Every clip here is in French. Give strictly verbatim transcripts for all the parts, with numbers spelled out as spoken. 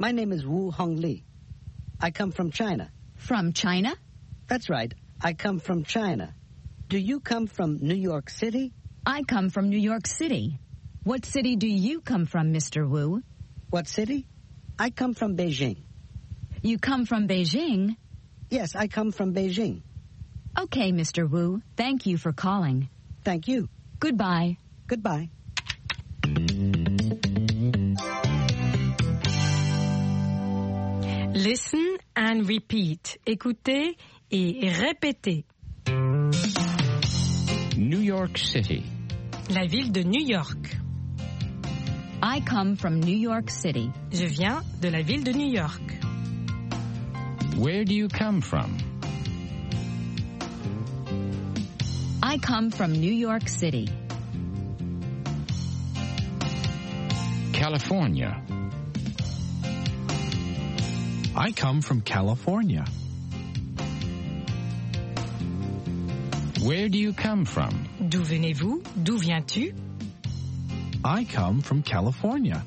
My name is Wu Hongli. I come from China. From China? That's right. I come from China. Do you come from New York City? I come from New York City. What city do you come from, Mister Wu? What city? I come from Beijing. You come from Beijing? Yes, I come from Beijing. Okay, Mister Wu. Thank you for calling. Thank you. Goodbye. Goodbye. Listen and repeat. Écoutez et répétez. New York City. La ville de New York. I come from New York City. Je viens de la ville de New York. Where do you come from? I come from New York City. California. I come from California. Where do you come from? D'où venez-vous? D'où viens-tu? I come from California.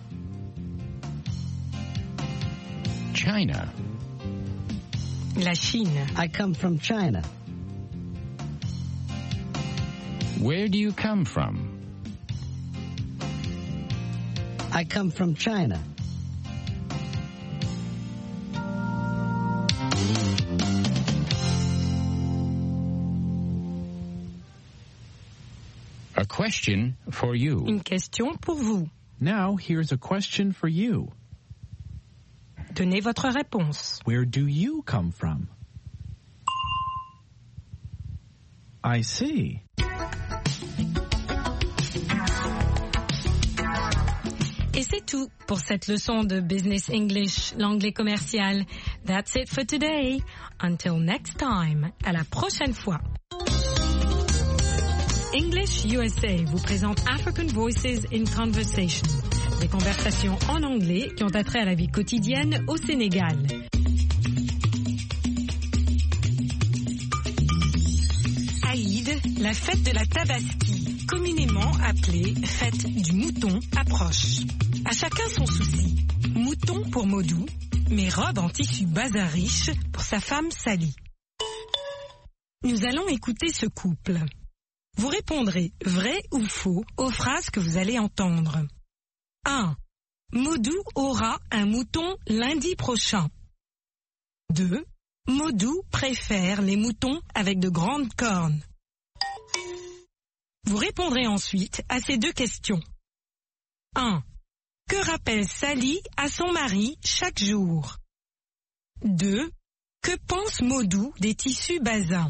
China. La Chine. I come from China. Where do you come from? I come from China. A question for you. Une question pour vous. Now, here's a question for you. Donnez votre réponse. Where do you come from? I see. Et c'est tout pour cette leçon de Business English, l'anglais commercial. That's it for today. Until next time. À la prochaine fois. English U S A vous présente African Voices in Conversation. Des conversations en anglais qui ont attrait à la vie quotidienne au Sénégal. Aïd, la fête de la Tabaski, communément appelée fête du mouton, approche. À chacun son souci. Mouton pour Modou, mais robe en tissu bazin riche pour sa femme Sally. Nous allons écouter ce couple. Vous répondrez vrai ou faux aux phrases que vous allez entendre. un. Modou aura un mouton lundi prochain. deux. Modou préfère les moutons avec de grandes cornes. Vous répondrez ensuite à ces deux questions. un. Que rappelle Sally à son mari chaque jour? deux. Que pense Modou des tissus bazins?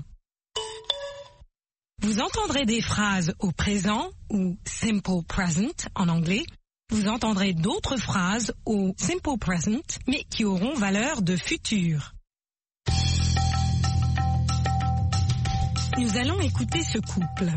Vous entendrez des phrases au présent ou simple present en anglais. Vous entendrez d'autres phrases au simple present mais qui auront valeur de futur. Nous allons écouter ce couple.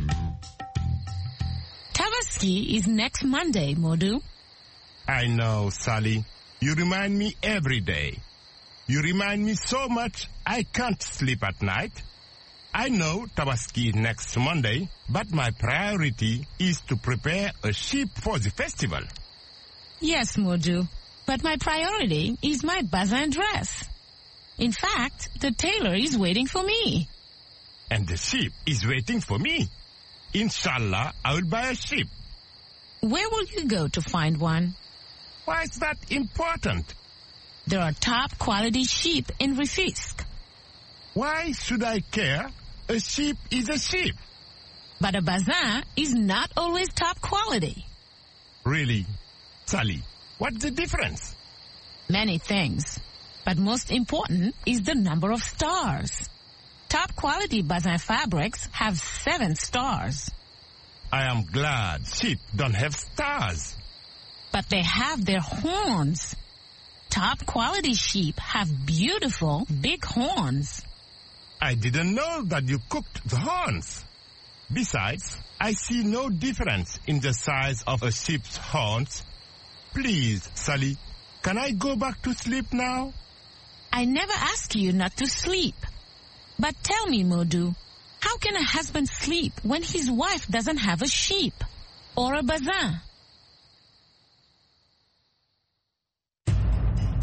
Tabaski is next Monday, Modou. I know, Sally. You remind me every day. You remind me so much I can't sleep at night. I know Tabaski is next Monday, but my priority is to prepare a sheep for the festival. Yes, Modou, but my priority is my bazin dress. In fact, the tailor is waiting for me. And the sheep is waiting for me. Inshallah, I will buy a sheep. Where will you go to find one? Why is that important? There are top quality sheep in Rufisque. Why should I care? A sheep is a sheep. But a bazin is not always top quality. Really? Sally, what's the difference? Many things. But most important is the number of stars. Top quality bazin fabrics have seven stars. I am glad sheep don't have stars. But they have their horns. Top quality sheep have beautiful big horns. I didn't know that you cooked the horns. Besides, I see no difference in the size of a sheep's horns. Please, Sally, can I go back to sleep now? I never ask you not to sleep. But tell me, Modou, how can a husband sleep when his wife doesn't have a sheep or a bazin?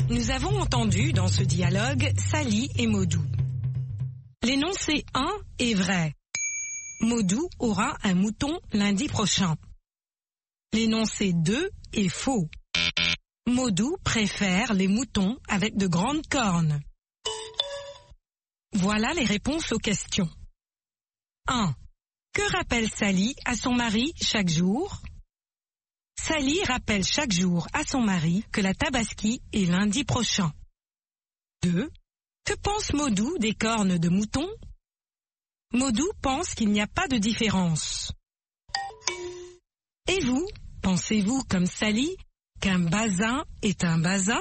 Nous avons entendu dans ce dialogue Sally et Modou. L'énoncé un est vrai. Modou aura un mouton lundi prochain. L'énoncé deux est faux. Modou préfère les moutons avec de grandes cornes. Voilà les réponses aux questions. un. Que rappelle Sally à son mari chaque jour? Sally rappelle chaque jour à son mari que la Tabaski est lundi prochain. deux. Que pense Modou des cornes de mouton? Modou pense qu'il n'y a pas de différence. Et vous, pensez-vous comme Sally qu'un bazin est un bazin?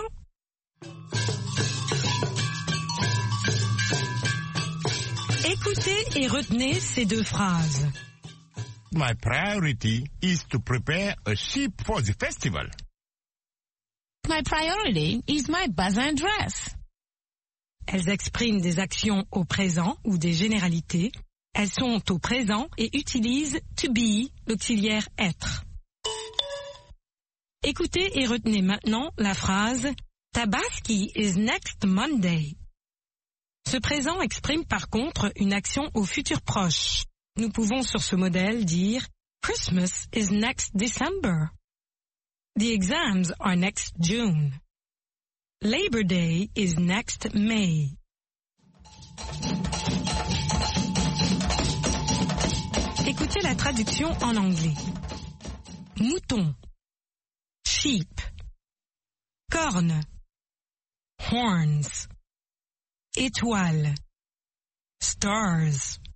Écoutez et retenez ces deux phrases. My priority is to prepare a sheep for the festival. My priority is my bazin dress. Elles expriment des actions au présent ou des généralités. Elles sont au présent et utilisent to be, l'auxiliaire être. Écoutez et retenez maintenant la phrase Tabaski is next Monday. Ce présent exprime par contre une action au futur proche. Nous pouvons sur ce modèle dire Christmas is next December. The exams are next June. Labor Day is next May. Écoutez la traduction en anglais. Mouton. Sheep. Corne. Horns. Étoile. Stars.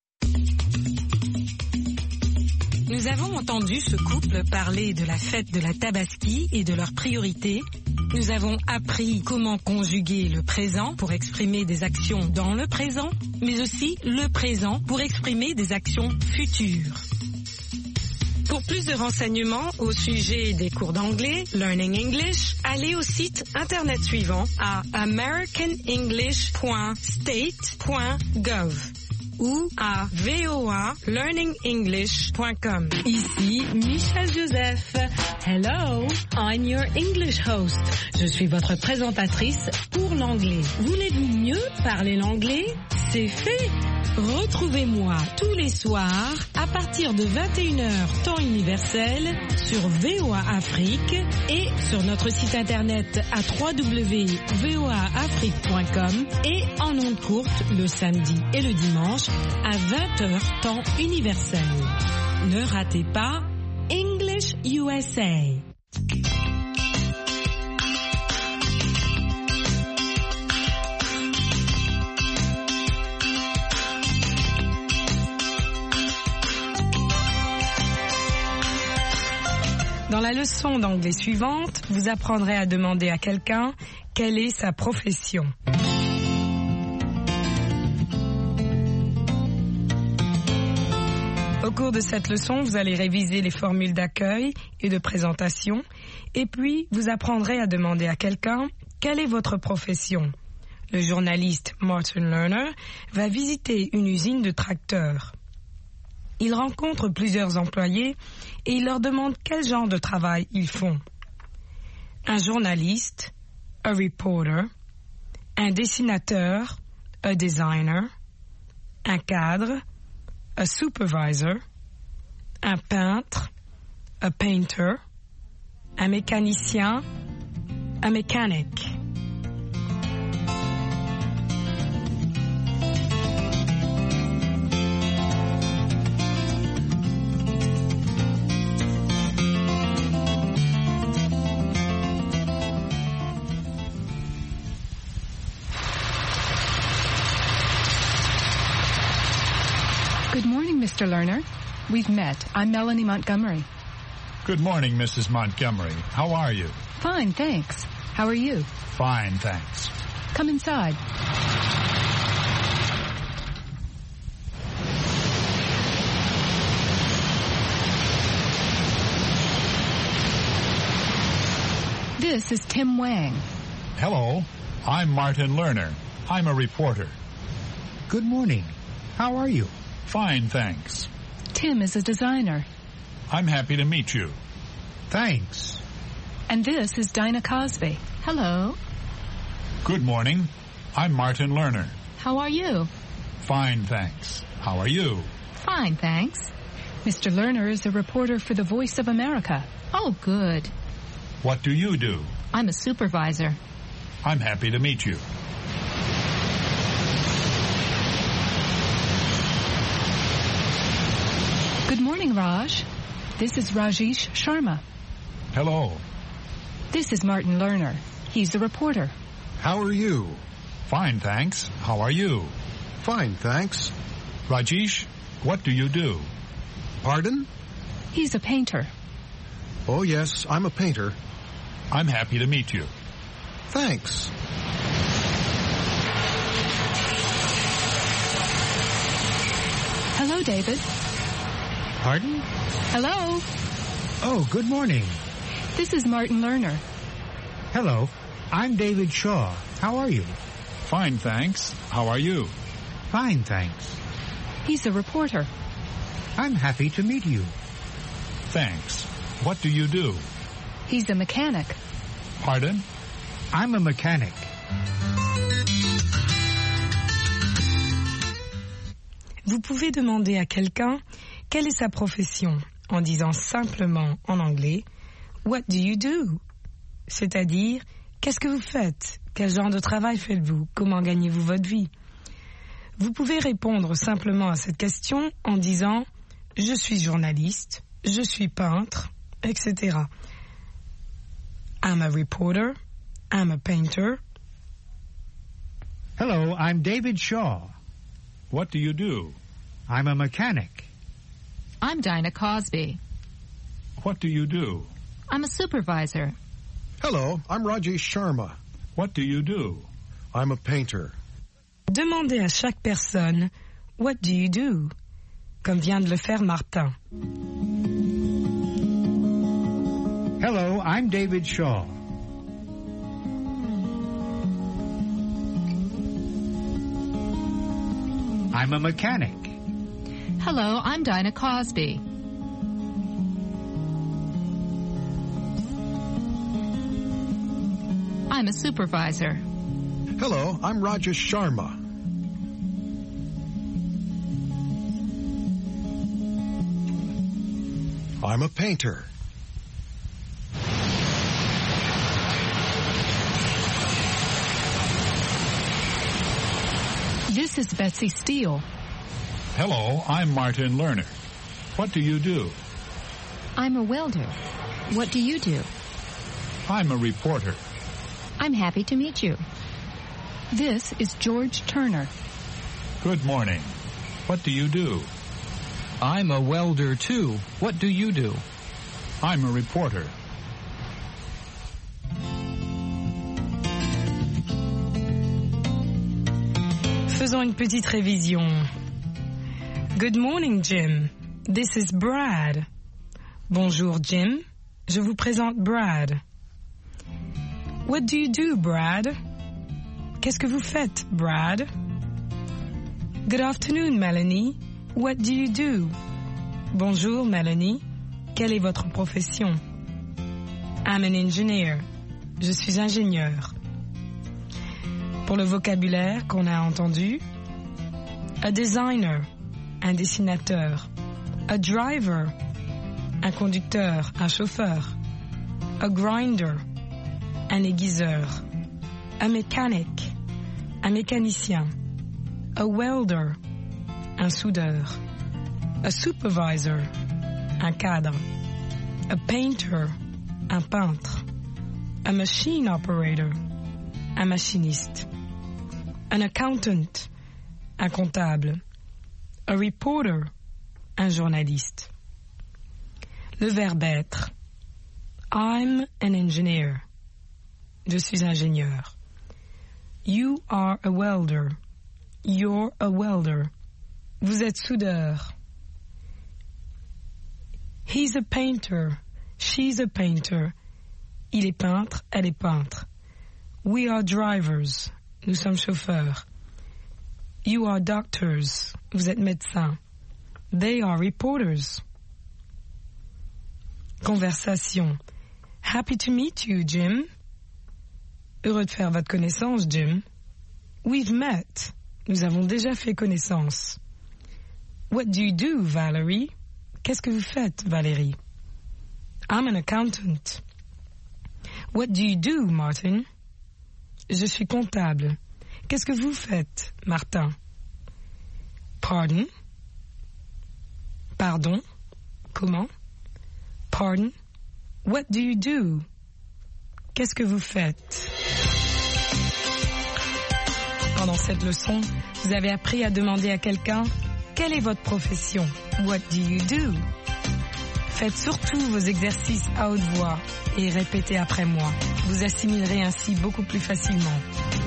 Nous avons entendu ce couple parler de la fête de la Tabaski et de leurs priorités. Nous avons appris comment conjuguer le présent pour exprimer des actions dans le présent, mais aussi le présent pour exprimer des actions futures. Pour plus de renseignements au sujet des cours d'anglais, Learning English, allez au site internet suivant à american english point state point gov ou à v o a learning english point com. Ici Michel Joseph. Hello, I'm your English host. Je suis votre présentatrice pour l'anglais. Voulez-vous mieux parler l'anglais? C'est fait. Retrouvez-moi tous les soirs à partir de vingt et une heures temps universel sur V O A Afrique et sur notre site internet à w w w point v o a afrique point com et en ondes courtes le samedi et le dimanche à vingt heures temps universel. Ne ratez pas English U S A. Dans la leçon d'anglais suivante, vous apprendrez à demander à quelqu'un quelle est sa profession. Au cours de cette leçon, vous allez réviser les formules d'accueil et de présentation, et puis vous apprendrez à demander à quelqu'un quelle est votre profession. Le journaliste Martin Lerner va visiter une usine de tracteurs. Il rencontre plusieurs employés et il leur demande quel genre de travail ils font. Un journaliste, a reporter, un dessinateur, a designer, un cadre, a supervisor, un peintre, a painter, un mécanicien, a mechanic. Good morning, Mister Lerner. We've met. I'm Melanie Montgomery. Good morning, Missus Montgomery. How are you? Fine, thanks. How are you? Fine, thanks. Come inside. This is Tim Wang. Hello. I'm Martin Lerner. I'm a reporter. Good morning. How are you? Fine, thanks. Tim is a designer. I'm happy to meet you. Thanks. And this is Dinah Cosby. Hello. Good morning. I'm Martin Lerner. How are you? Fine, thanks. How are you? Fine, thanks. Mister Lerner is a reporter for the Voice of America. Oh, good. What do you do? I'm a supervisor. I'm happy to meet you. Good morning, Raj. This is Rajesh Sharma. Hello. This is Martin Lerner. He's the reporter. How are you? Fine, thanks. How are you? Fine, thanks. Rajesh, what do you do? Pardon? He's a painter. Oh, yes, I'm a painter. I'm happy to meet you. Thanks. Hello, David. Pardon? Hello. Oh, good morning. This is Martin Lerner. Hello. I'm David Shaw. How are you? Fine, thanks. How are you? Fine, thanks. He's a reporter. I'm happy to meet you. Thanks. What do you do? He's a mechanic. Pardon? I'm a mechanic. Vous pouvez demander à quelqu'un quelle est sa profession en disant simplement en anglais « What do you do ?» C'est-à-dire « Qu'est-ce que vous faites ? Quel genre de travail faites-vous ? Comment gagnez-vous votre vie ?» Vous pouvez répondre simplement à cette question en disant « Je suis journaliste, je suis peintre, et cetera. I'm a reporter, I'm a painter. » Hello, I'm David Shaw. What do you do? I'm a mechanic. I'm Dinah Cosby. What do you do? I'm a supervisor. Hello, I'm Rajesh Sharma. What do you do? I'm a painter. Demandez à chaque personne « What do you do ?» comme vient de le faire Martin. Hello, I'm David Shaw. I'm a mechanic. Hello, I'm Dinah Cosby. I'm a supervisor. Hello, I'm Rajesh Sharma. I'm a painter. This is Betsy Steele. Hello, I'm Martin Lerner. What do you do? I'm a welder. What do you do? I'm a reporter. I'm happy to meet you. This is George Turner. Good morning. What do you do? I'm a welder, too. What do you do? I'm a reporter. Faisons une petite révision. Good morning, Jim. This is Brad. Bonjour, Jim. Je vous présente Brad. What do you do, Brad? Qu'est-ce que vous faites, Brad? Good afternoon, Melanie. What do you do? Bonjour, Melanie. Quelle est votre profession? I'm an engineer. Je suis ingénieur. Pour le vocabulaire qu'on a entendu, a designer, un dessinateur, a driver, un conducteur, un chauffeur, a grinder, un aiguiseur, a mechanic, un mécanicien, a welder, un soudeur, a supervisor, un cadre, a painter, un peintre, a machine operator, un machiniste, an accountant, un comptable, a reporter, un journaliste. Le verbe être. I'm an engineer. Je suis ingénieur. You are a welder. You're a welder. Vous êtes soudeur. He's a painter. She's a painter. Il est peintre, elle est peintre. We are drivers. Nous sommes chauffeurs. You are doctors. Vous êtes médecins. They are reporters. Conversation. Happy to meet you, Jim. Heureux de faire votre connaissance, Jim. We've met. Nous avons déjà fait connaissance. What do you do, Valerie? Qu'est-ce que vous faites, Valérie? I'm an accountant. What do you do, Martin? Je suis comptable. Qu'est-ce que vous faites, Martin? Pardon? Pardon? Comment? Pardon? What do you do? Qu'est-ce que vous faites? Pendant cette leçon, vous avez appris à demander à quelqu'un « Quelle est votre profession? What do you do? » Faites surtout vos exercices à haute voix et répétez après moi. Vous assimilerez ainsi beaucoup plus facilement.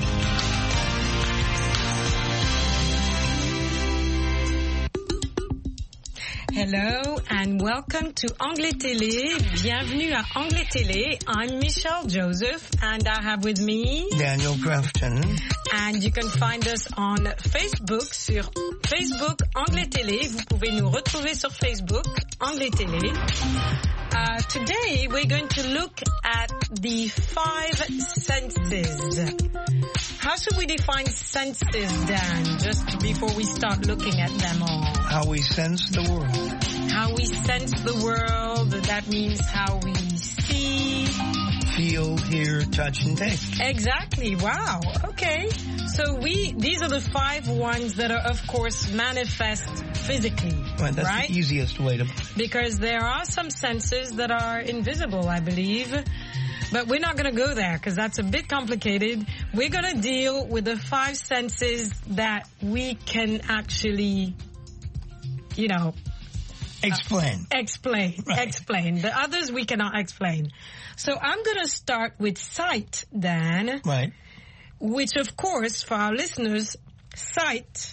Hello and welcome to Anglais Télé. Bienvenue à Anglais Télé. I'm Michelle Joseph and I have with me Daniel Grafton. And you can find us on Facebook sur Facebook Anglais Télé. Vous pouvez nous retrouver sur Facebook Anglais Télé. Uh, today we're going to look at the five senses. How should we define senses, Dan, just before we start looking at them all? How we sense the world. How we sense the world, that means how we see, feel, hear, touch, and taste. Exactly. Wow. Okay. So we, these are the five ones that are, of course, manifest physically, right? That's right? the easiest way to... Because there are some senses that are invisible, I believe. But we're not going to go there because that's a bit complicated. We're going to deal with the five senses that we can actually, you know... Explain. Uh, explain. Right. Explain. The others we cannot explain. So I'm going to start with sight, Dan. Right. Which, of course, for our listeners, sight,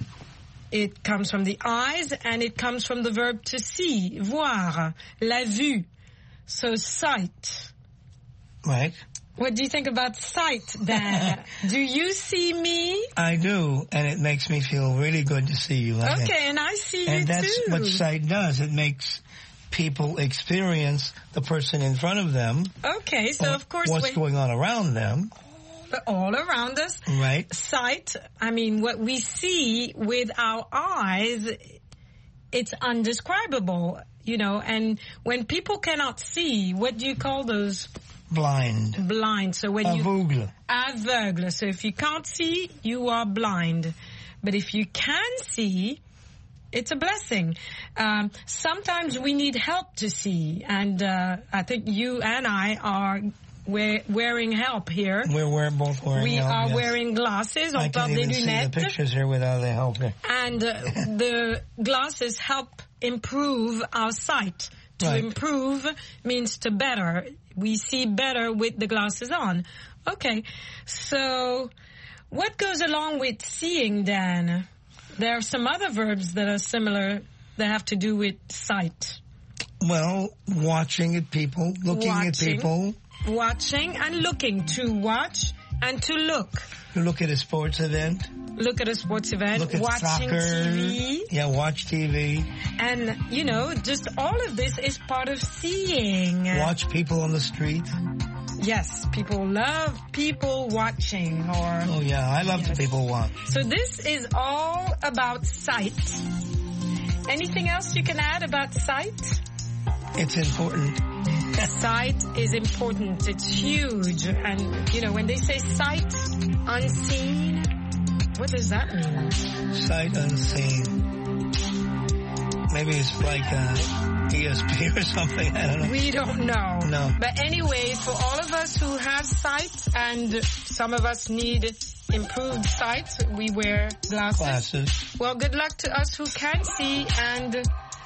it comes from the eyes and it comes from the verb to see, voir, la vue. So sight. Right. What do you think about sight, Dan? Do you see me? I do, and it makes me feel really good to see you. Okay, think. and I see you and too. And that's what sight does. It makes people experience the person in front of them. Okay, so of course... What's going on around them. All around us. Right. Sight, I mean, what we see with our eyes, it's undescribable, you know, and when people cannot see, what do you call those? Blind. Blind. So when Aveugle. you... Aveugle. So if you can't see, you are blind. But if you can see, it's a blessing. Um, sometimes we need help to see. And uh, I think you and I are we're wearing help here. We're, we're both wearing we help, We are yes. wearing glasses. I can't even see the pictures here without the help. And uh, the glasses help improve our sight. To right. improve means to better. We see better with the glasses on. Okay, so what goes along with seeing, Dan? There are some other verbs that are similar that have to do with sight. Well, watching at people, looking watching, at people. Watching and looking. To watch and to look. You look at a sports event. Look at a sports event. Look at watching soccer. T V. Yeah, watch T V. And, you know, just all of this is part of seeing. Watch people on the street. Yes, people love people watching. Or Oh, yeah, I love yes. the people watch. So this is all about sight. Anything else you can add about sight? It's important. Sight is important. It's huge. And, you know, when they say sight unseen, what does that mean? Sight unseen. Maybe it's like uh, E S P or something. I don't know. We don't know. No. But anyway, for all of us who have sight, and some of us need improved sight, we wear glasses. Glasses. Well, good luck to us who can see, and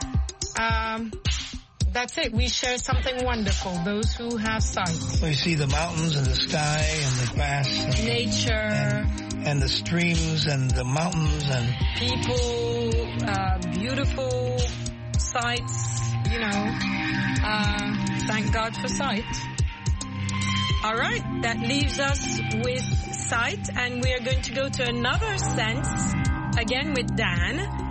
um, that's it. We share something wonderful, those who have sight. We see the mountains and the sky and the grass. And, Nature. And, and the streams and the mountains and... People, uh, beautiful sights, you know. Uh, thank God for sight. All right, that leaves us with sight, and we are going to go to another sense, again with Dan.